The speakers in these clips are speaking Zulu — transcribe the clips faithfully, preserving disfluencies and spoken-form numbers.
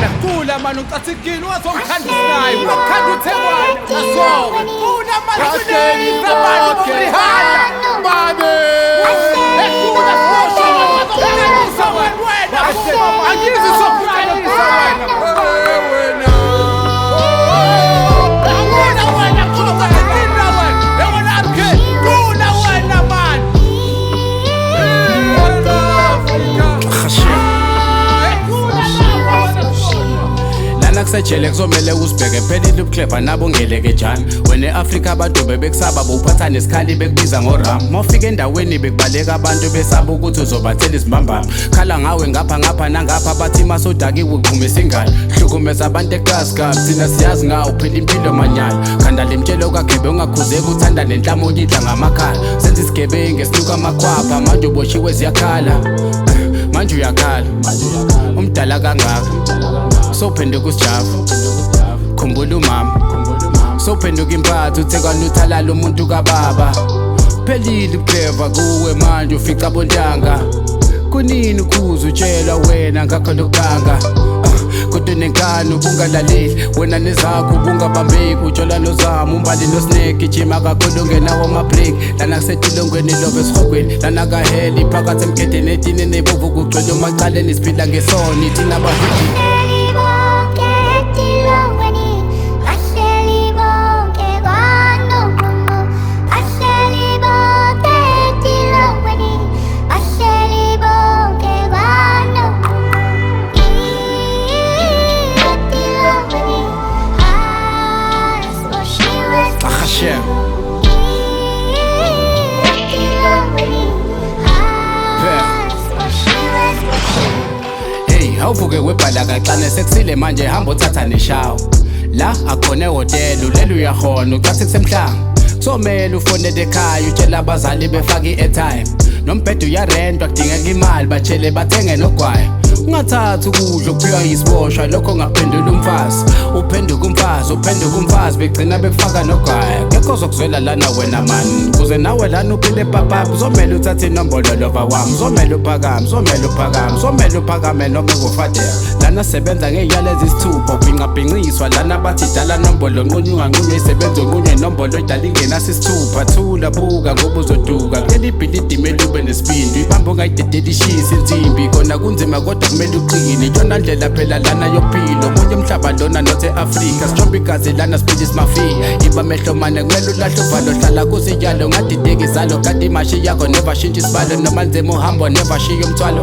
Tula manu tasikini wazomkhanda isinayi wakhanda uThekwani asoke Tula manu kuneni zamani kurihana Babe Ekula sosho wazomkhalisa wena Angizi sokukhalisa wena Wena Wena wena kulo tasikini wena Wena amke Tula wena man Nakusejele kuzomele usibheke phelile ubuclever nabo ngeleke njani wena eAfrika abantu bebekusaba bophatha nesikhali bekubiza ngoram mawufika endaweni bekubaleka abantu besaba ukuthi uzobathela izimbambama khala ngawe ngapha ngapha nangapha bathi masodakiwe uqhumisa ingane hlukumeza abantu eKaskam thina siyazi ngawo phela impilo manyala khanda lemtshelo kaGebe ungakhuzeki uthanda nenhlamo uyidla ngamakhala senza isigebengu esinuka amakhwapha manje uboshiwe ziyakhala manje uyakhala umdala kangaka sophenduka usijava khumbula umama sophenduka impatho uThekwani uthalala umuntu kababa phelile uclever kuwe manje ufica bontanga kunini ukhuza utshelwa wena ngakho lokanga kodwa nenkani ubungalaleli wena nezakho ubungabambeki utshola nozama umbali noSnake ijima kakhulu ngenawo ama-break lana kusetilongweni love esihogweni lana kaheli phakathi emgedeni etini nebovu kugcwele umacaleni siphila ngesoni thina bahidi awuvuke kwebhala kaxane sekusile manje hamba uthatha neshawo la akhona ehotela ulele uyakhona ucathi kusemhlanga kusomela ufonele ekhaya utshela abazali befaka i-airtime nombhedo uyarentwa kudingeka imali batshele bathenge nogwayi ungathathi ukudla okuphiwa yisiboshwa lokho ngaphendula umfazi uphenduka umfazi uphenduka umfazi begcina bekufaka nogwayi ngekho zokuzwela lana wena mani kuze nawe lana uphile papaphi uzomele uthathe inombolo lova wami uzomele uphakame uzomele uphakame uzomele uphakame noma ngufadela lana sebenza ngey'yalo ezisithupha ubhinqabhinqiswa lana bathi dala nombolo nqunye unganqunywe isebenza onqunywe inombolo idala ingenasi isithupha thula buka ngoba uzoduka kuleli ibhilidi imele ube nesibindi ibamba ungayidedeli ishisa insimbi kona kunzima kodwa kumele uqine iyona ndlela phela lana yophilo omunye umhlaba lona not e-Afrika sijomba igazi lana siphila isimafika iba mehlo mane kumele ulahle uvalo hlala kusiyalo ungadideki izalo kanti imashi yakho never shintsha isibalo noma nzima uhambo never shiya umthwalo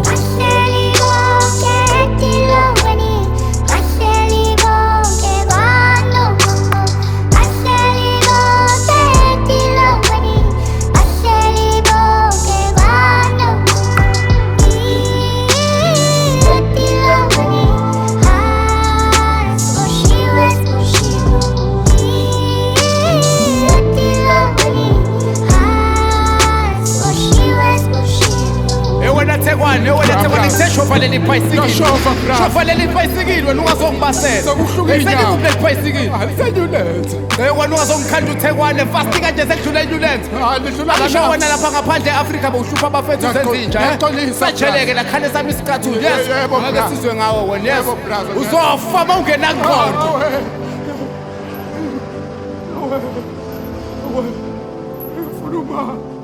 Thekwani wena Thekwani seshofa leli bhayisikili shofa bra shofa leli bhayisikili wena ungazongibasela sokuhlukinya sekuhle ibhayisikili alisenyulenze eh wena ungazongikhanda uThekwani fast kanje sekudlula inyulenze alidlula ngisho wena lapha ngaphandle eAfrika bowuhlupha abafethu senzinja sajeleke lakhane sami isikhathu yes ngeke sizwe ngawo wena yes uzofa mawungena ngqondo ufuna uma